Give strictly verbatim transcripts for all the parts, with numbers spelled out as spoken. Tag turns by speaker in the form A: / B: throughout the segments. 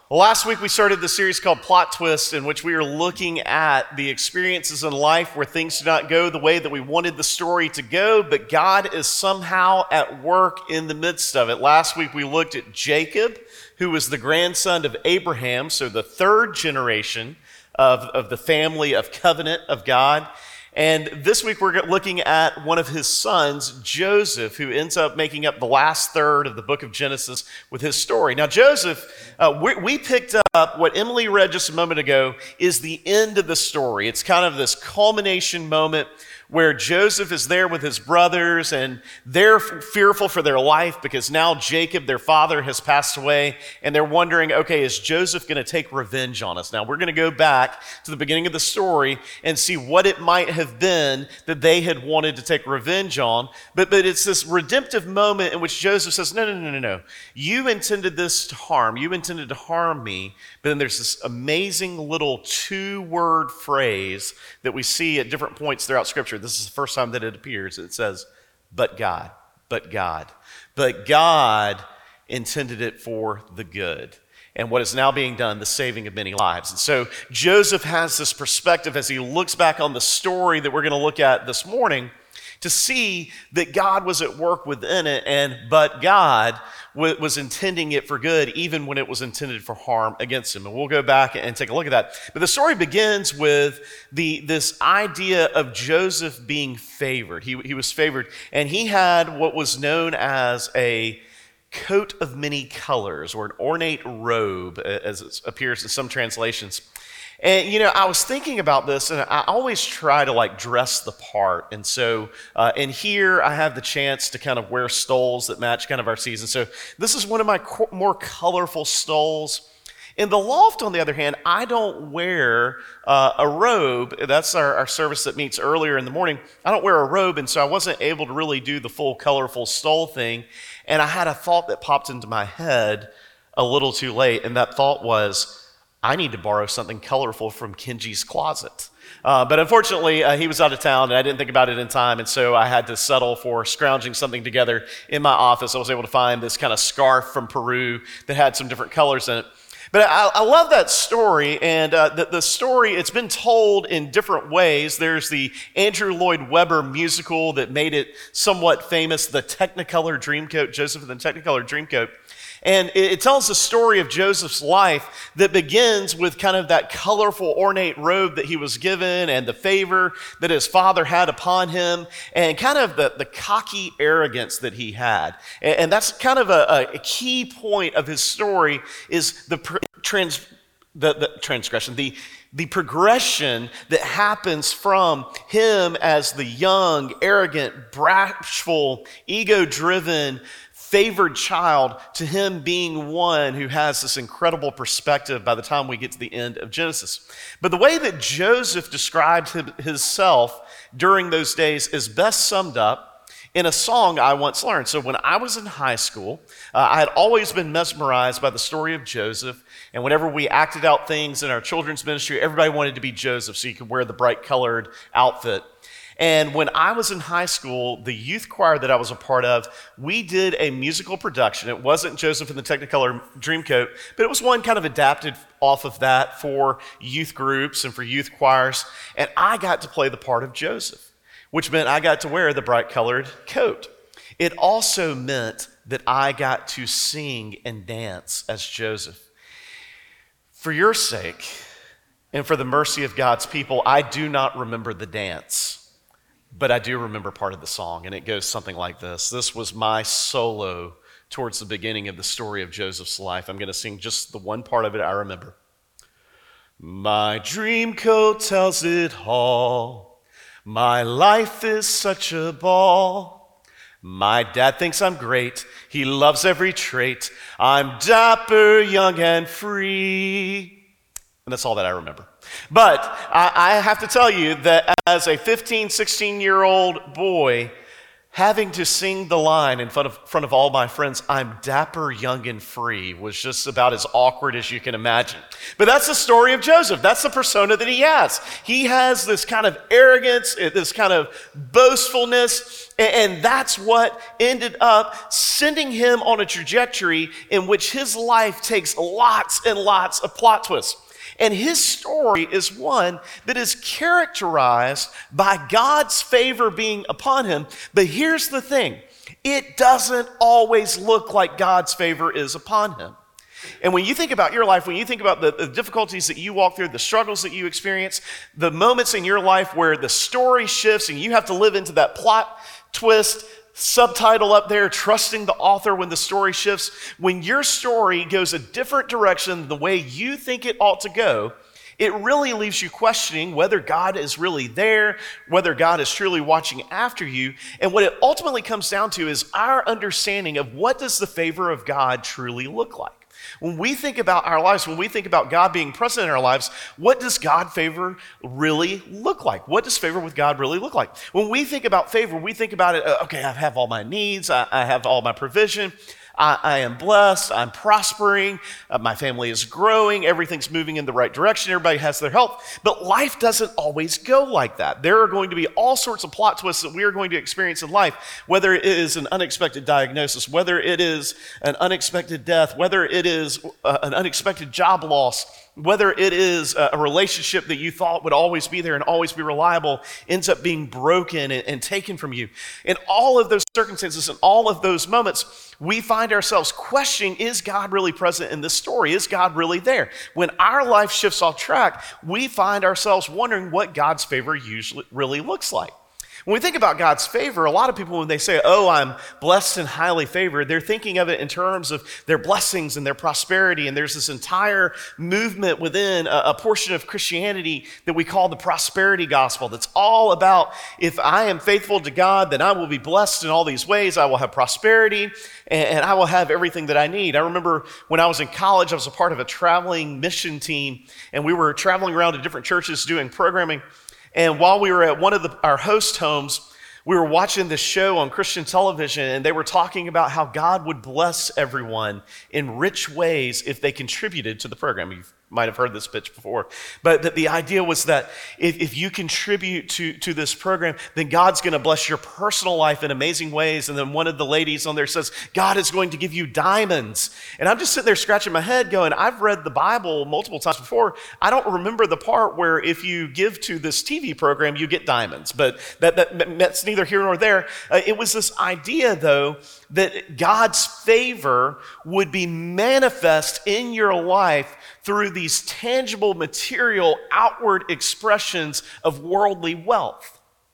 A: Well, last week we started the series called Plot Twist, in which we are looking at the experiences in life where things do not go the way that we wanted the story to go, but God is somehow at work in the midst of it. Last week we looked at Jacob, who was the grandson of Abraham, so the third generation of, of the family of covenant of God. And this week we're looking at one of his sons, Joseph, who ends up making up the last third of the book of Genesis with his story. Now, Joseph, uh, we, we picked up what Emily read just a moment ago is the end of the story. It's kind of this culmination moment where Joseph is there with his brothers and they're fearful for their life because now Jacob, their father, has passed away, and they're wondering, okay, is Joseph going to take revenge on us? Now, we're going to go back to the beginning of the story and see what it might have been that they had wanted to take revenge on, but, but it's this redemptive moment in which Joseph says, no, no, no, no, no. You intended this to harm. You intended to harm me, but then there's this amazing little two-word phrase that we see at different points throughout Scripture. This is the first time that it appears. It says, but God, but God. But God intended it for the good. And what is now being done, the saving of many lives. And so Joseph has this perspective as he looks back on the story that we're going to look at this morning to see that God was at work within it, and but God w- was intending it for good, even when it was intended for harm against him. And we'll go back and take a look at that. But the story begins with the this idea of Joseph being favored. He, he was favored, and he had what was known as a coat of many colors, or an ornate robe, as it appears in some translations. And, you know, I was thinking about this, and I always try to, like, dress the part. And so, uh, and here I have the chance to kind of wear stoles that match kind of our season. So this is one of my co- more colorful stoles. In the loft, on the other hand, I don't wear uh, a robe. That's our, our service that meets earlier in the morning. I don't wear a robe, and so I wasn't able to really do the full colorful stole thing. And I had a thought that popped into my head a little too late, and that thought was, I need to borrow something colorful from Kenji's closet. Uh, but unfortunately, uh, he was out of town, and I didn't think about it in time, and so I had to settle for scrounging something together in my office. I was able to find this kind of scarf from Peru that had some different colors in it. But I, I love that story, and uh, the, the story, it's been told in different ways. There's the Andrew Lloyd Webber musical that made it somewhat famous, the Technicolor Dreamcoat, Joseph and the Technicolor Dreamcoat. And it tells the story of Joseph's life that begins with kind of that colorful, ornate robe that he was given and the favor that his father had upon him and kind of the, the cocky arrogance that he had. And, and that's kind of a, a key point of his story is the, trans, the, the transgression, the, the progression that happens from him as the young, arrogant, bashful, ego-driven, favored child to him being one who has this incredible perspective by the time we get to the end of Genesis. But the way that Joseph described himself during those days is best summed up in a song I once learned. So when I was in high school, uh, I had always been mesmerized by the story of Joseph. And whenever we acted out things in our children's ministry, everybody wanted to be Joseph so you could wear the bright colored outfit. And when I was in high school, the youth choir that I was a part of, we did a musical production. It wasn't Joseph and the Technicolor Dreamcoat, but it was one kind of adapted off of that for youth groups and for youth choirs. And I got to play the part of Joseph, which meant I got to wear the bright colored coat. It also meant that I got to sing and dance as Joseph. For your sake and for the mercy of God's people, I do not remember the dance. But I do remember part of the song, and it goes something like this. This was my solo towards the beginning of the story of Joseph's life. I'm going to sing just the one part of it I remember. My dream coat tells it all. My life is such a ball. My dad thinks I'm great. He loves every trait. I'm dapper, young, and free. And that's all that I remember. But I, I have to tell you that as a fifteen, sixteen-year-old boy, Having to sing the line in front of, front of all my friends, I'm dapper, young, and free, was just about as awkward as you can imagine. But that's the story of Joseph. That's the persona that he has. He has this kind of arrogance, this kind of boastfulness, and that's what ended up sending him on a trajectory in which his life takes lots and lots of plot twists. And his story is one that is characterized by God's favor being upon him. But here's the thing, it doesn't always look like God's favor is upon him. And when you think about your life, when you think about the, the difficulties that you walk through, the struggles that you experience, the moments in your life where the story shifts and you have to live into that plot twist, subtitle up there, trusting the author when the story shifts. When your story goes a different direction than the way you think it ought to go, it really leaves you questioning whether God is really there, whether God is truly watching after you. And what it ultimately comes down to is our understanding of what does the favor of God truly look like. When we think about our lives, when we think about God being present in our lives, what does God favor really look like? What does favor with God really look like? When we think about favor, we think about it, uh, okay, I have all my needs, I, I have all my provision, I, I am blessed, I'm prospering, uh, my family is growing, everything's moving in the right direction, everybody has their health. But life doesn't always go like that. There are going to be all sorts of plot twists that we are going to experience in life, whether it is an unexpected diagnosis, whether it is an unexpected death, whether it is uh, an unexpected job loss, whether it is a relationship that you thought would always be there and always be reliable ends up being broken and, and taken from you. In all of those circumstances and all of those moments, we find ourselves questioning, is God really present in this story? Is God really there? When our life shifts off track, we find ourselves wondering what God's favor usually really looks like. When we think about God's favor, a lot of people, when they say, oh, I'm blessed and highly favored, they're thinking of it in terms of their blessings and their prosperity. And there's this entire movement within a, a portion of Christianity that we call the prosperity gospel. That's all about, if I am faithful to God, then I will be blessed in all these ways. I will have prosperity and, and I will have everything that I need. I remember when I was in college, I was a part of a traveling mission team, and we were traveling around to different churches doing programming. And while we were at one of the, our host homes, we were watching this show on Christian television, and they were talking about how God would bless everyone in rich ways if they contributed to the program. You might have heard this pitch before. But the, the idea was that if, if you contribute to, to this program, then God's going to bless your personal life in amazing ways. And then one of the ladies on there says, God is going to give you diamonds. And I'm just sitting there scratching my head going, I've read the Bible multiple times before. I don't remember the part where if you give to this T V program, you get diamonds. But that, that that's neither here nor there. Uh, it was this idea, though, that God's favor would be manifest in your life through these tangible, material, outward expressions of worldly wealth.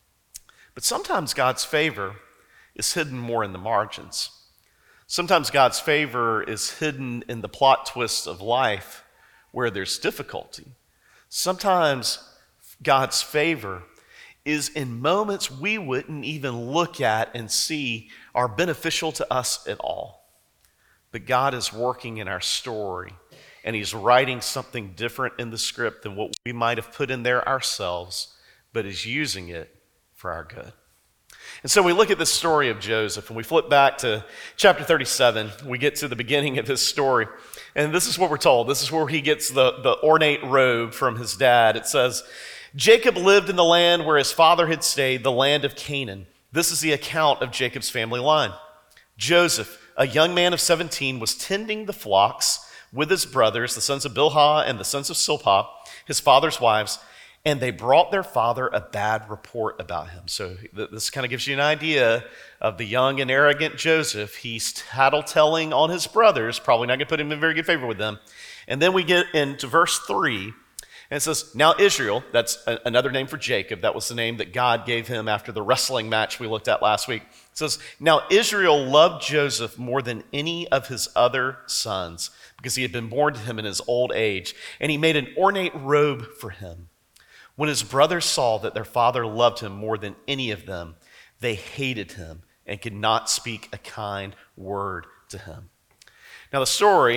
A: But sometimes God's favor is hidden more in the margins. Sometimes God's favor is hidden in the plot twists of life where there's difficulty. Sometimes God's favor is in moments we wouldn't even look at and see are beneficial to us at all. But God is working in our story, and he's writing something different in the script than what we might have put in there ourselves, but is using it for our good. And so we look at the story of Joseph, and we flip back to chapter thirty-seven. We get to the beginning of this story, and this is what we're told. This is where he gets the, the ornate robe from his dad. It says, Jacob lived in the land where his father had stayed, the land of Canaan. This is the account of Jacob's family line. Joseph, a young man of seventeen, was tending the flocks with his brothers, the sons of Bilhah and the sons of Silpah, his father's wives, and they brought their father a bad report about him. So this kind of gives you an idea of the young and arrogant Joseph. He's tattletelling on his brothers, probably not going to put him in very good favor with them. And then we get into verse three, and it says, now Israel, that's a, another name for Jacob. That was the name that God gave him after the wrestling match we looked at last week. It says, now Israel loved Joseph more than any of his other sons because he had been born to him in his old age, and he made an ornate robe for him. When his brothers saw that their father loved him more than any of them, they hated him and could not speak a kind word to him. Now the story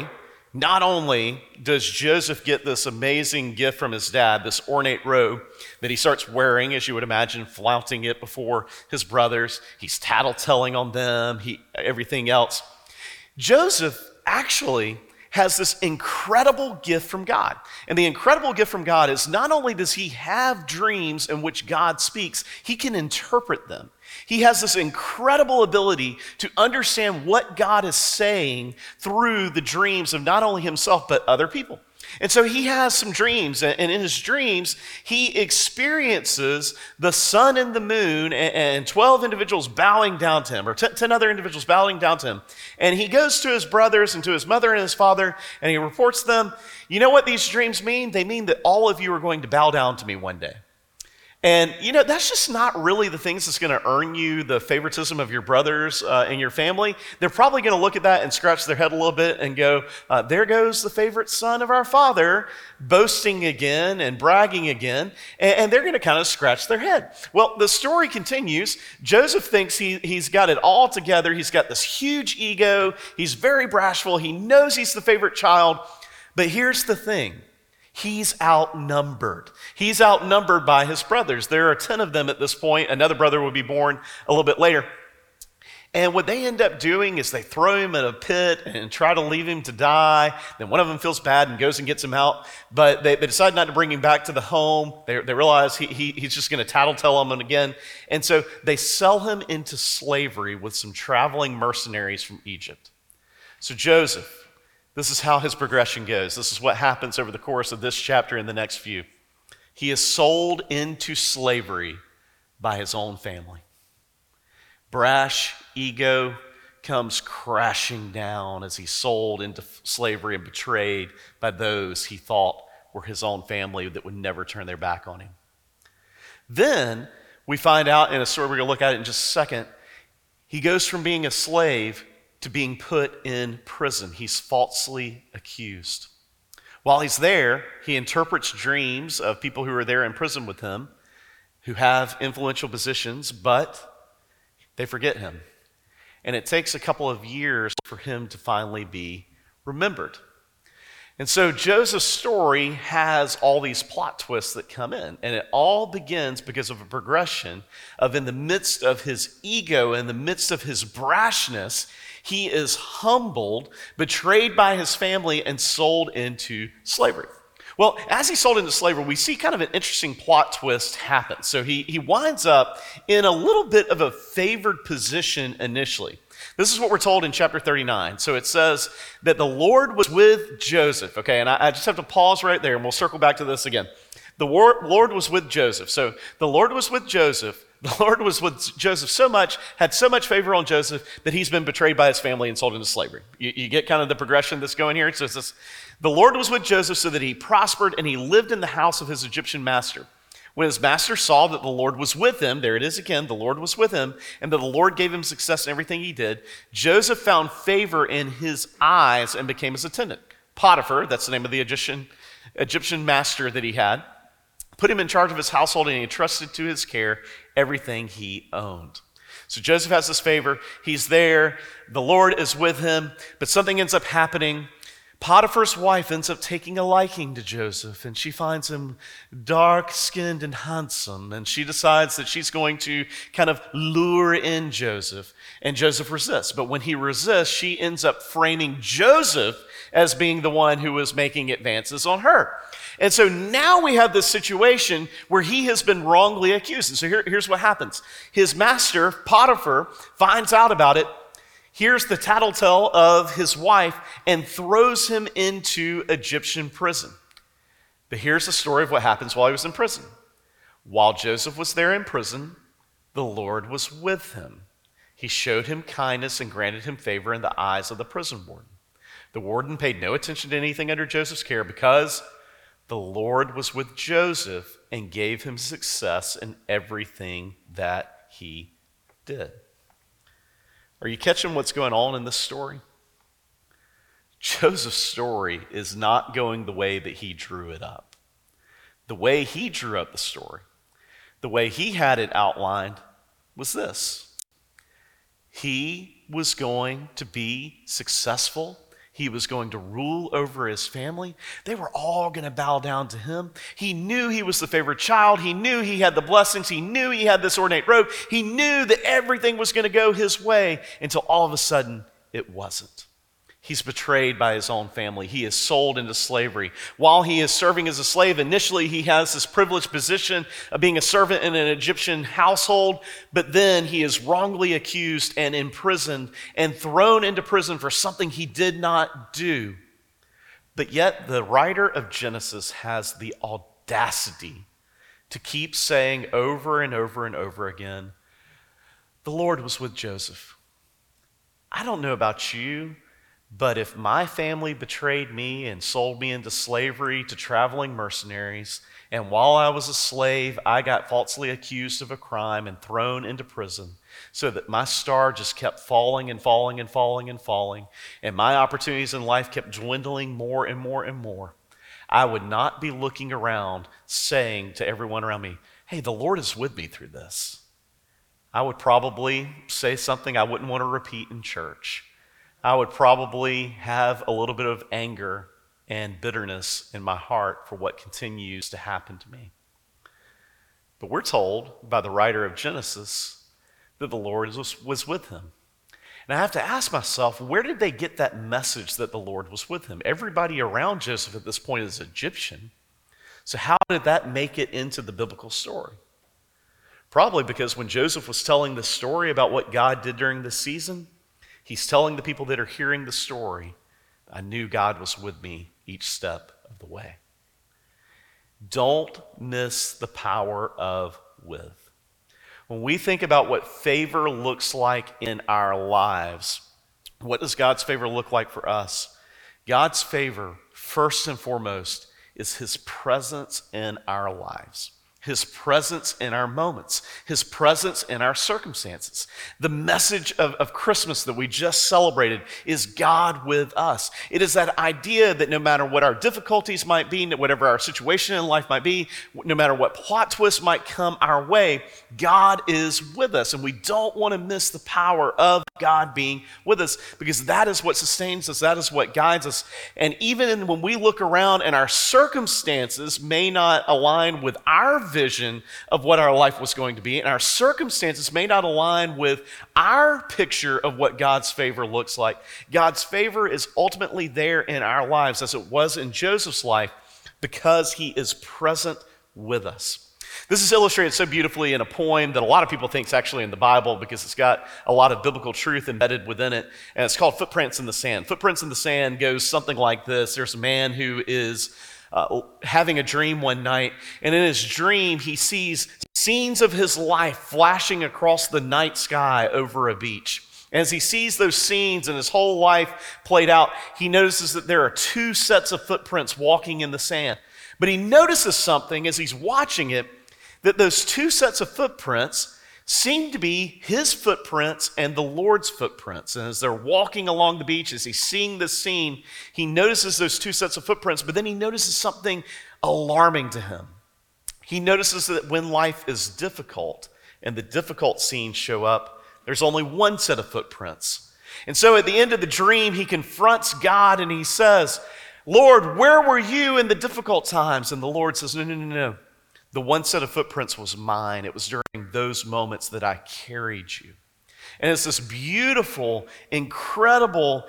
A: Not only does Joseph get this amazing gift from his dad, this ornate robe that he starts wearing, as you would imagine, flaunting it before his brothers. He's tattletelling on them, he, everything else. Joseph actually has this incredible gift from God. And the incredible gift from God is not only does he have dreams in which God speaks, he can interpret them. He has this incredible ability to understand what God is saying through the dreams of not only himself, but other people. And so he has some dreams, and in his dreams, he experiences the sun and the moon and twelve individuals bowing down to him, or ten other individuals bowing down to him. And he goes to his brothers and to his mother and his father, and he reports to them, you know what these dreams mean? They mean that all of you are going to bow down to me one day. And, you know, that's just not really the things that's going to earn you the favoritism of your brothers uh, and your family. They're probably going to look at that and scratch their head a little bit and go, uh, there goes the favorite son of our father, boasting again and bragging again. And, and they're going to kind of scratch their head. Well, the story continues. Joseph thinks he, he's got it all together. He's got this huge ego. He's very bashful. He knows he's the favorite child. But here's the thing. He's outnumbered. He's outnumbered by his brothers. There are ten of them at this point. Another brother will be born a little bit later. And what they end up doing is they throw him in a pit and try to leave him to die. Then one of them feels bad and goes and gets him out. But they, they decide not to bring him back to the home. They, they realize he, he, he's just going to tattletale them again. And so they sell him into slavery with some traveling mercenaries from Egypt. So Joseph, this is how his progression goes. This is what happens over the course of this chapter and the next few. He is sold into slavery by his own family. Brash ego comes crashing down as he's sold into slavery and betrayed by those he thought were his own family that would never turn their back on him. Then we find out in a story we're going to look at it in just a second, he goes from being a slave to being put in prison. He's falsely accused. While he's there, he interprets dreams of people who are there in prison with him, who have influential positions, but they forget him. And it takes a couple of years for him to finally be remembered. And so Joseph's story has all these plot twists that come in. And it all begins because of a progression of, in the midst of his ego, in the midst of his brashness, he is humbled, betrayed by his family, and sold into slavery. Well, as he's sold into slavery, we see kind of an interesting plot twist happen. So he, he winds up in a little bit of a favored position initially. This is what we're told in chapter thirty-nine. So it says that the Lord was with Joseph. Okay, and I, I just have to pause right there, and we'll circle back to this again. The war, Lord was with Joseph. So the Lord was with Joseph. The Lord was with Joseph so much, had so much favor on Joseph that he's been betrayed by his family and sold into slavery. You, you get kind of the progression that's going here. So it's this, the Lord was with Joseph so that he prospered and he lived in the house of his Egyptian master. When his master saw that the Lord was with him, there it is again, the Lord was with him, and that the Lord gave him success in everything he did, Joseph found favor in his eyes and became his attendant. Potiphar, that's the name of the Egyptian, Egyptian master that he had, put him in charge of his household, and he entrusted to his care everything he owned. So Joseph has this favor. He's there. The Lord is with him, but something ends up happening. Potiphar's wife ends up taking a liking to Joseph, and she finds him dark-skinned and handsome, and she decides that she's going to kind of lure in Joseph, and Joseph resists. But when he resists, she ends up framing Joseph as being the one who was making advances on her. And so now we have this situation where he has been wrongly accused. And so here, here's what happens. His master, Potiphar, finds out about it, hears the tattletale of his wife, and throws him into Egyptian prison. But here's the story of what happens while he was in prison. While Joseph was there in prison, the Lord was with him. He showed him kindness and granted him favor in the eyes of the prison warden. The warden paid no attention to anything under Joseph's care because the Lord was with Joseph and gave him success in everything that he did. Are you catching what's going on in this story? Joseph's story is not going the way that he drew it up. The way he drew up the story, the way he had it outlined was this. He was going to be successful. he was going to rule over his family. They were all going to bow down to him. He knew he was the favorite child. He knew he had the blessings. He knew he had this ornate robe. He knew that everything was going to go his way until all of a sudden it wasn't. He's betrayed by his own family. He is sold into slavery. While he is serving as a slave, initially he has this privileged position of being a servant in an Egyptian household, but then he is wrongly accused and imprisoned and thrown into prison for something he did not do. But yet the writer of Genesis has the audacity to keep saying over and over and over again, the Lord was with Joseph. I don't know about you, but if my family betrayed me and sold me into slavery to traveling mercenaries, and while I was a slave, I got falsely accused of a crime and thrown into prison, so that my star just kept falling and falling and falling and falling, and my opportunities in life kept dwindling more and more and more, I would not be looking around saying to everyone around me, hey, the Lord is with me through this. I would probably say something I wouldn't want to repeat in church. I would probably have a little bit of anger and bitterness in my heart for what continues to happen to me. But we're told by the writer of Genesis that the Lord was, was with him. And I have to ask myself, where did they get that message that the Lord was with him? Everybody around Joseph at this point is Egyptian. So how did that make it into the biblical story? Probably because when Joseph was telling the story about what God did during this season, he's telling the people that are hearing the story, I knew God was with me each step of the way. Don't miss the power of with. When we think about what favor looks like in our lives, what does God's favor look like for us? God's favor, first and foremost, is his presence in our lives. His presence in our moments, his presence in our circumstances. The message of, of Christmas that we just celebrated is God with us. It is that idea that no matter what our difficulties might be, whatever our situation in life might be, no matter what plot twist might come our way, God is with us. And we don't want to miss the power of God being with us, because that is what sustains us, that is what guides us. And even when we look around and our circumstances may not align with our vision of what our life was going to be, and our circumstances may not align with our picture of what God's favor looks like, God's favor is ultimately there in our lives, as it was in Joseph's life, because he is present with us. This is illustrated so beautifully in a poem that a lot of people think is actually in the Bible, because it's got a lot of biblical truth embedded within it, and it's called Footprints in the Sand. Footprints in the Sand goes something like this. There's a man who is uh, having a dream one night, and in his dream he sees scenes of his life flashing across the night sky over a beach. As he sees those scenes and his whole life played out, he notices that there are two sets of footprints walking in the sand. But he notices something as he's watching it, that those two sets of footprints seem to be his footprints and the Lord's footprints. And as they're walking along the beach, as he's seeing this scene, he notices those two sets of footprints, but then he notices something alarming to him. He notices that when life is difficult and the difficult scenes show up, there's only one set of footprints. And so at the end of the dream, he confronts God and he says, Lord, where were you in the difficult times? And the Lord says, no, no, no, no. The one set of footprints was mine. It was during those moments that I carried you. And it's this beautiful, incredible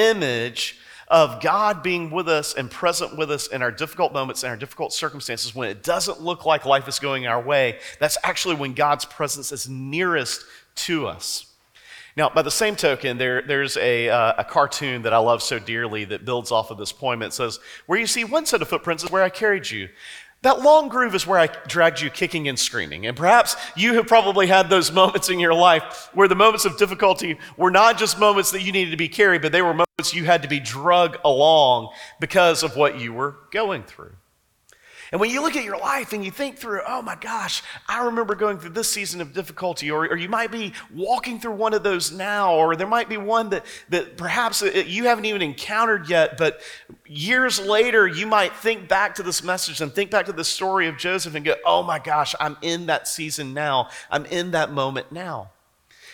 A: image of God being with us and present with us in our difficult moments and our difficult circumstances. When it doesn't look like life is going our way, that's actually when God's presence is nearest to us. Now, by the same token, there, there's a, uh, a cartoon that I love so dearly that builds off of this poem. It says, where you see one set of footprints is where I carried you. That long groove is where I dragged you kicking and screaming. And perhaps you have probably had those moments in your life where the moments of difficulty were not just moments that you needed to be carried, but they were moments you had to be dragged along because of what you were going through. And when you look at your life and you think through, oh my gosh, I remember going through this season of difficulty, or, or you might be walking through one of those now, or there might be one that, that perhaps you haven't even encountered yet, but years later you might think back to this message and think back to the story of Joseph and go, oh my gosh, I'm in that season now. I'm in that moment now.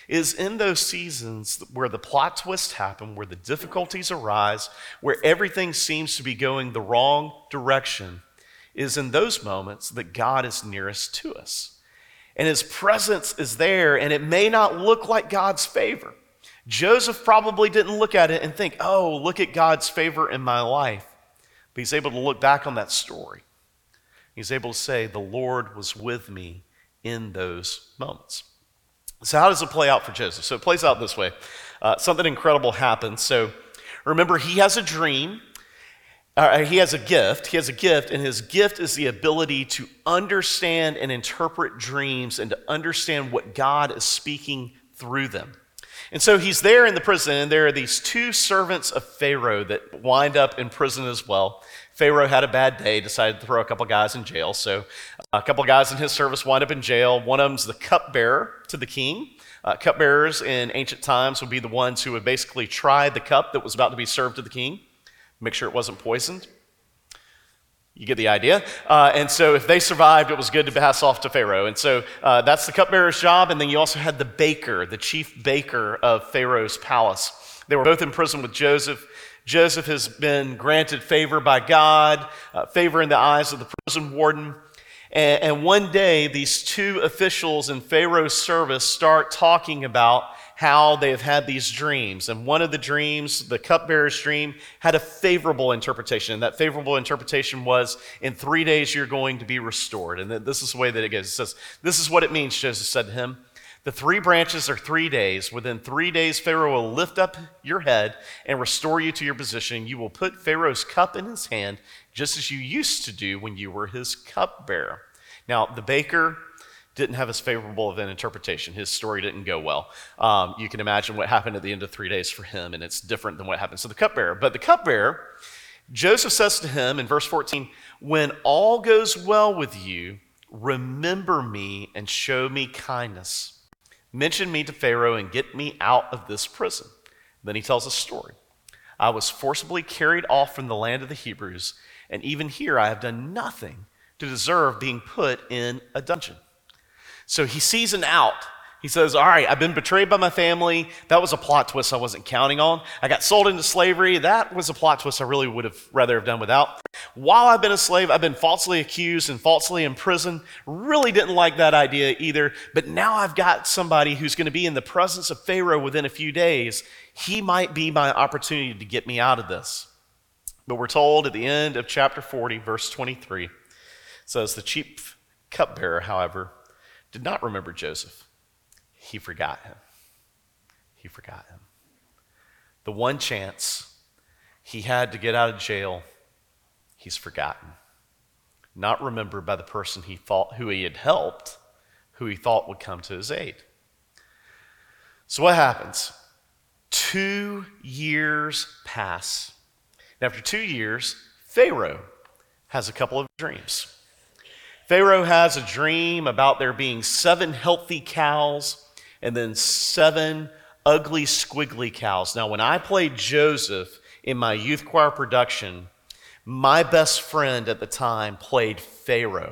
A: is in those seasons where the plot twists happen, where the difficulties arise, where everything seems to be going the wrong direction, is in those moments that God is nearest to us. And his presence is there, and it may not look like God's favor. Joseph probably didn't look at it and think, oh, look at God's favor in my life. But he's able to look back on that story. He's able to say, the Lord was with me in those moments. So how does it play out for Joseph? So it plays out this way. Uh, something incredible happens. So remember, he has a dream. Uh, he has a gift. He has a gift, and his gift is the ability to understand and interpret dreams and to understand what God is speaking through them. And so he's there in the prison, and there are these two servants of Pharaoh that wind up in prison as well. Pharaoh had a bad day, decided to throw a couple guys in jail. So a couple guys in his service wind up in jail. One of them's the cupbearer to the king. Uh, cupbearers in ancient times would be the ones who would basically try the cup that was about to be served to the king, make sure it wasn't poisoned. You get the idea. Uh, and so if they survived, it was good to pass off to Pharaoh. And so uh, that's the cupbearer's job. And then you also had the baker, the chief baker of Pharaoh's palace. They were both in prison with Joseph. Joseph has been granted favor by God, uh, favor in the eyes of the prison warden. And, and one day, these two officials in Pharaoh's service start talking about how they have had these dreams. And one of the dreams, the cupbearer's dream, had a favorable interpretation. And that favorable interpretation was, in three days you're going to be restored. And this is the way that it goes. It says, this is what it means, Joseph said to him. The three branches are three days. Within three days, Pharaoh will lift up your head and restore you to your position. You will put Pharaoh's cup in his hand, just as you used to do when you were his cupbearer. Now, the baker didn't have as favorable of an interpretation. His story didn't go well. Um, you can imagine what happened at the end of three days for him, and it's different than what happened to the cupbearer. But the cupbearer, Joseph says to him in verse fourteen, when all goes well with you, remember me and show me kindness. Mention me to Pharaoh and get me out of this prison. Then he tells a story. I was forcibly carried off from the land of the Hebrews, and even here I have done nothing to deserve being put in a dungeon. So he sees an out. He says, all right, I've been betrayed by my family. That was a plot twist I wasn't counting on. I got sold into slavery. That was a plot twist I really would have rather have done without. While I've been a slave, I've been falsely accused and falsely imprisoned. Really didn't like that idea either. But now I've got somebody who's going to be in the presence of Pharaoh within a few days. He might be my opportunity to get me out of this. But we're told at the end of chapter forty, verse twenty-three, it says, the chief cupbearer, however, did not remember Joseph. He forgot him. He forgot him. The one chance he had to get out of jail, he's forgotten. Not remembered by the person he thought, who he had helped, who he thought would come to his aid. So what happens? Two years pass. And after two years, Pharaoh has a couple of dreams. Pharaoh has a dream about there being seven healthy cows and then seven ugly, squiggly cows. Now, when I played Joseph in my youth choir production, my best friend at the time played Pharaoh.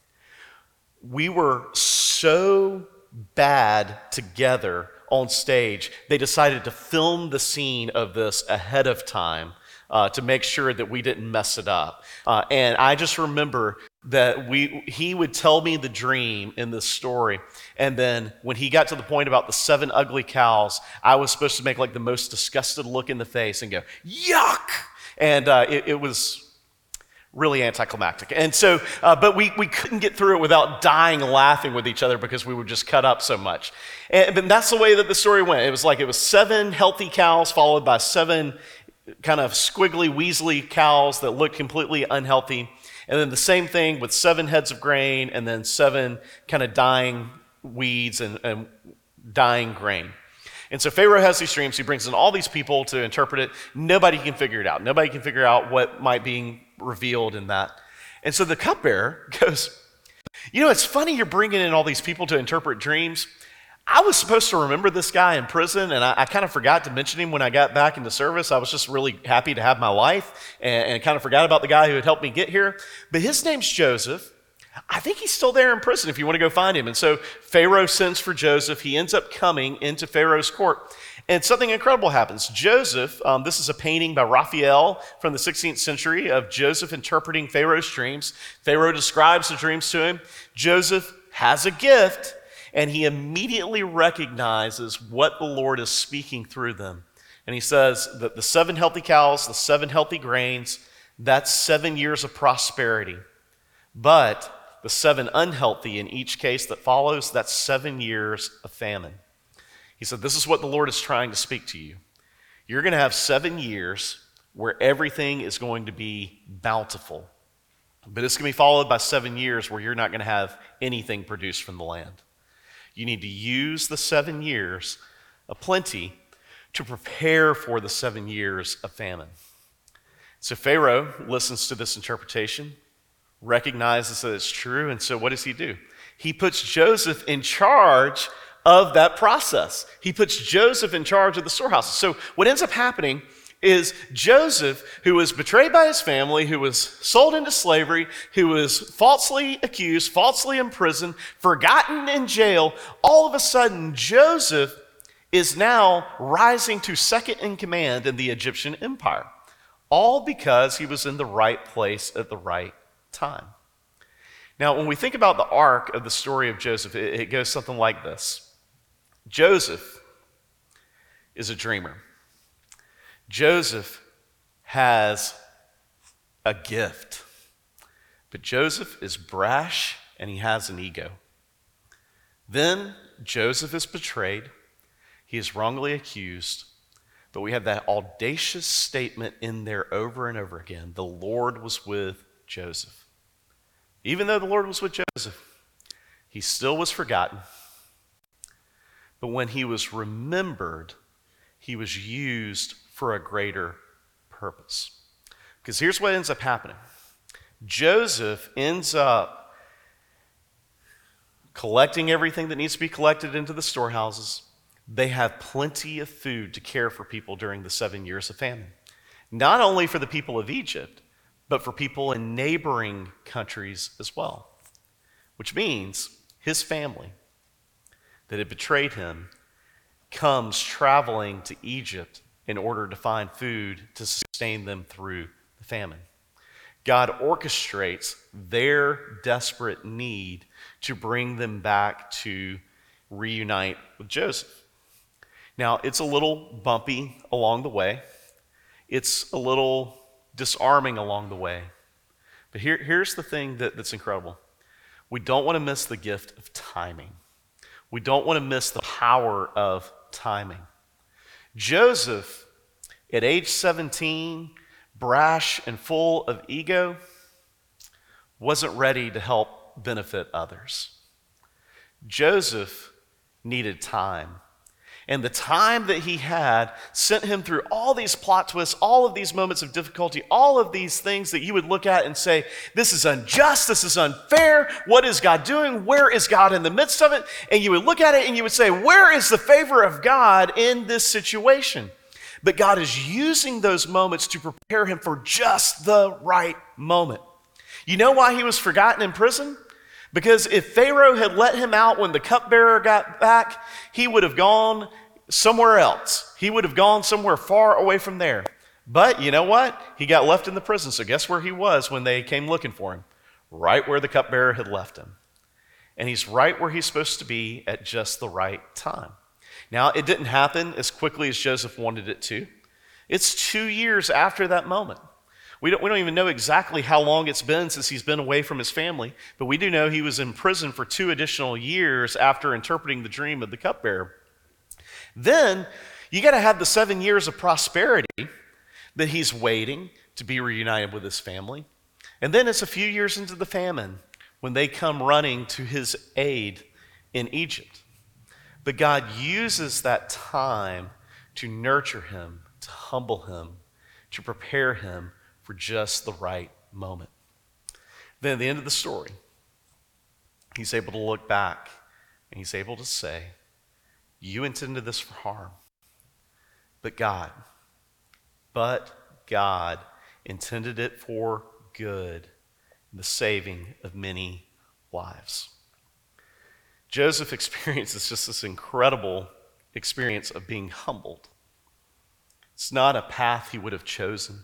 A: We were so bad together on stage, they decided to film the scene of this ahead of time uh, to make sure that we didn't mess it up. Uh, and I just remember that we he would tell me the dream in this story, and then when he got to the point about the seven ugly cows, I was supposed to make like the most disgusted look in the face and go, yuck! And uh, it, it was really anticlimactic. And so, uh, but we, we couldn't get through it without dying laughing with each other because we would just cut up so much. And, and that's the way that the story went. It was like it was seven healthy cows followed by seven kind of squiggly, weaselly cows that looked completely unhealthy. And then the same thing with seven heads of grain and then seven kind of dying weeds and, and dying grain. And so Pharaoh has these dreams. He brings in all these people to interpret it. Nobody can figure it out. Nobody can figure out what might be revealed in that. And so the cupbearer goes, you know, it's funny you're bringing in all these people to interpret dreams. I was supposed to remember this guy in prison, and I, I kind of forgot to mention him when I got back into service. I was just really happy to have my life and, and kind of forgot about the guy who had helped me get here. But his name's Joseph. I think he's still there in prison if you want to go find him. And so Pharaoh sends for Joseph. He ends up coming into Pharaoh's court. And something incredible happens. Joseph, um, this is a painting by Raphael from the sixteenth century of Joseph interpreting Pharaoh's dreams. Pharaoh describes the dreams to him. Joseph has a gift, and he immediately recognizes what the Lord is speaking through them. And he says that the seven healthy cows, the seven healthy grains, that's seven years of prosperity. But the seven unhealthy in each case that follows, that's seven years of famine. He said, this is what the Lord is trying to speak to you. You're going to have seven years where everything is going to be bountiful. But it's going to be followed by seven years where you're not going to have anything produced from the land. You need to use the seven years of plenty to prepare for the seven years of famine. So Pharaoh listens to this interpretation, recognizes that it's true, and so what does he do? He puts Joseph in charge of that process. He puts Joseph in charge of the storehouses. So what ends up happening is Joseph, who was betrayed by his family, who was sold into slavery, who was falsely accused, falsely imprisoned, forgotten in jail, all of a sudden Joseph is now rising to second in command in the Egyptian empire, all because he was in the right place at the right time. Now, when we think about the arc of the story of Joseph, it, it goes something like this. Joseph is a dreamer. Joseph has a gift. But Joseph is brash and he has an ego. Then Joseph is betrayed. He is wrongly accused. But we have that audacious statement in there over and over again. The Lord was with Joseph. Even though the Lord was with Joseph, he still was forgotten. But when he was remembered, he was used for a greater purpose. Because here's what ends up happening. Joseph ends up collecting everything that needs to be collected into the storehouses. They have plenty of food to care for people during the seven years of famine. Not only for the people of Egypt, but for people in neighboring countries as well. Which means his family that had betrayed him comes traveling to Egypt in order to find food to sustain them through the famine. God orchestrates their desperate need to bring them back to reunite with Joseph. Now, it's a little bumpy along the way. It's a little disarming along the way. But here, here's the thing that, that's incredible. We don't want to miss the gift of timing. We don't want to miss the power of timing. Joseph, at age seventeen, brash and full of ego, wasn't ready to help benefit others. Joseph needed time. And the time that he had sent him through all these plot twists, all of these moments of difficulty, all of these things that you would look at and say, this is unjust, this is unfair, what is God doing? Where is God in the midst of it? And you would look at it and you would say, where is the favor of God in this situation? But God is using those moments to prepare him for just the right moment. You know why he was forgotten in prison? Because if Pharaoh had let him out when the cupbearer got back, he would have gone somewhere else. He would have gone somewhere far away from there. But you know what? He got left in the prison. So guess where he was when they came looking for him? Right where the cupbearer had left him. And he's right where he's supposed to be at just the right time. Now, it didn't happen as quickly as Joseph wanted it to. It's two years after that moment. We don't, we don't even know exactly how long it's been since he's been away from his family, but we do know he was in prison for two additional years after interpreting the dream of the cupbearer. Then, you got to have the seven years of prosperity that he's waiting to be reunited with his family. And then it's a few years into the famine when they come running to his aid in Egypt. But God uses that time to nurture him, to humble him, to prepare him for just the right moment. Then at the end of the story, he's able to look back and he's able to say, you intended this for harm, but God, but God intended it for good, the saving of many lives. Joseph experiences just this incredible experience of being humbled. It's not a path he would have chosen.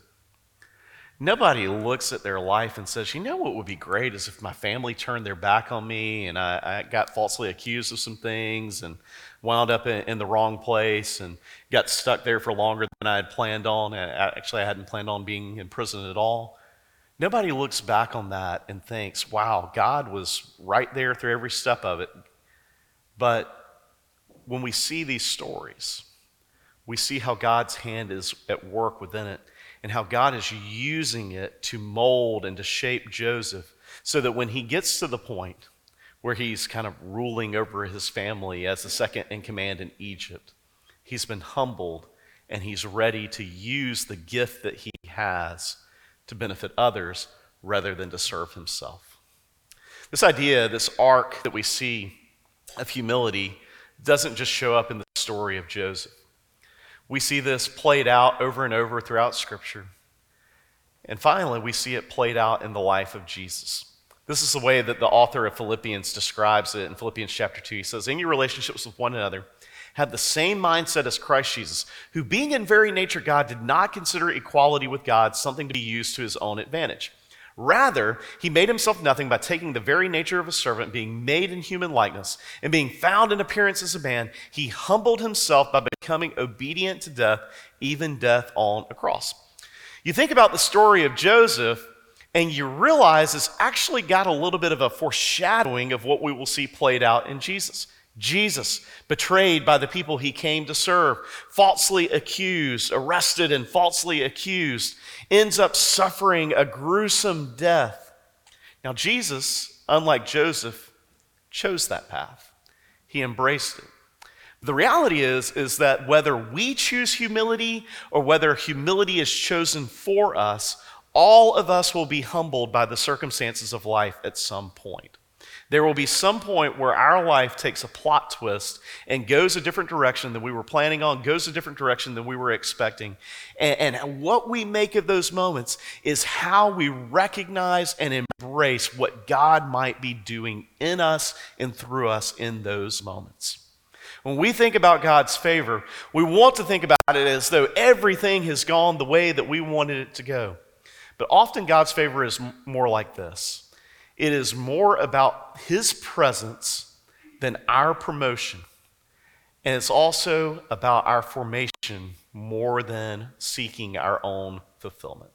A: Nobody looks at their life and says, you know what would be great is if my family turned their back on me and I, I got falsely accused of some things and wound up in, in the wrong place and got stuck there for longer than I had planned on. And actually, I hadn't planned on being in prison at all. Nobody looks back on that and thinks, wow, God was right there through every step of it. But when we see these stories, we see how God's hand is at work within it and how God is using it to mold and to shape Joseph so that when he gets to the point where he's kind of ruling over his family as the second in command in Egypt, he's been humbled and he's ready to use the gift that he has to benefit others rather than to serve himself. This idea, this arc that we see of humility doesn't just show up in the story of Joseph. We see this played out over and over throughout Scripture. And finally, we see it played out in the life of Jesus. This is the way that the author of Philippians describes it in Philippians chapter two. He says, in your relationships with one another, have the same mindset as Christ Jesus, who being in very nature God, did not consider equality with God something to be used to his own advantage. Rather, he made himself nothing by taking the very nature of a servant, being made in human likeness, and being found in appearance as a man, he humbled himself by becoming obedient to death, even death on a cross. You think about the story of Joseph, and you realize it's actually got a little bit of a foreshadowing of what we will see played out in Jesus. Jesus, betrayed by the people he came to serve, falsely accused, arrested and falsely accused, ends up suffering a gruesome death. Now, Jesus, unlike Joseph, chose that path. He embraced it. The reality is, is that whether we choose humility or whether humility is chosen for us, all of us will be humbled by the circumstances of life at some point. There will be some point where our life takes a plot twist and goes a different direction than we were planning on, goes a different direction than we were expecting. And, and what we make of those moments is how we recognize and embrace what God might be doing in us and through us in those moments. When we think about God's favor, we want to think about it as though everything has gone the way that we wanted it to go. But often God's favor is more like this. It is more about his presence than our promotion. And it's also about our formation more than seeking our own fulfillment.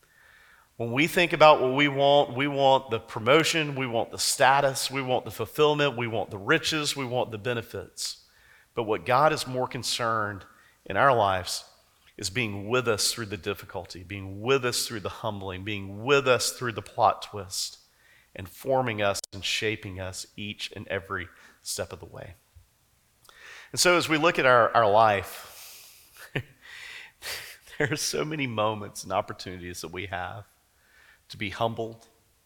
A: When we think about what we want, we want the promotion, we want the status, we want the fulfillment, we want the riches, we want the benefits. But what God is more concerned in our lives is being with us through the difficulty, being with us through the humbling, being with us through the plot twist, and forming us and shaping us each and every step of the way. And so as we look at our, our life, there are so many moments and opportunities that we have to be humbled,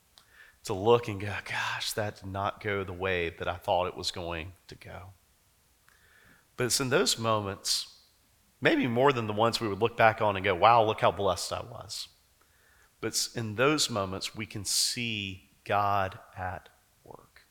A: to look and go, gosh, that did not go the way that I thought it was going to go. But it's in those moments, maybe more than the ones we would look back on and go, wow, look how blessed I was. But it's in those moments we can see God at work.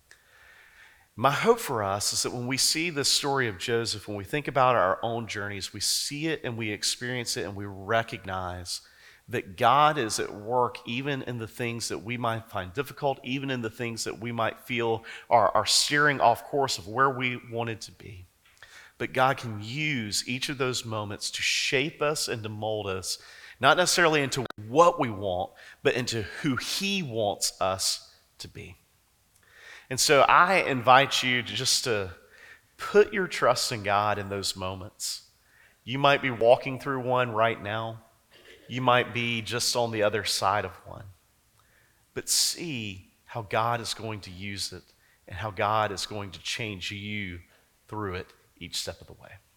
A: My hope for us is that when we see this story of Joseph, when we think about our own journeys, we see it and we experience it and we recognize that God is at work even in the things that we might find difficult, even in the things that we might feel are, are steering off course of where we wanted to be. But God can use each of those moments to shape us and to mold us, not necessarily into what we want, but into who he wants us to be. And so I invite you to just to put your trust in God in those moments. You might be walking through one right now. You might be just on the other side of one. But see how God is going to use it and how God is going to change you through it each step of the way.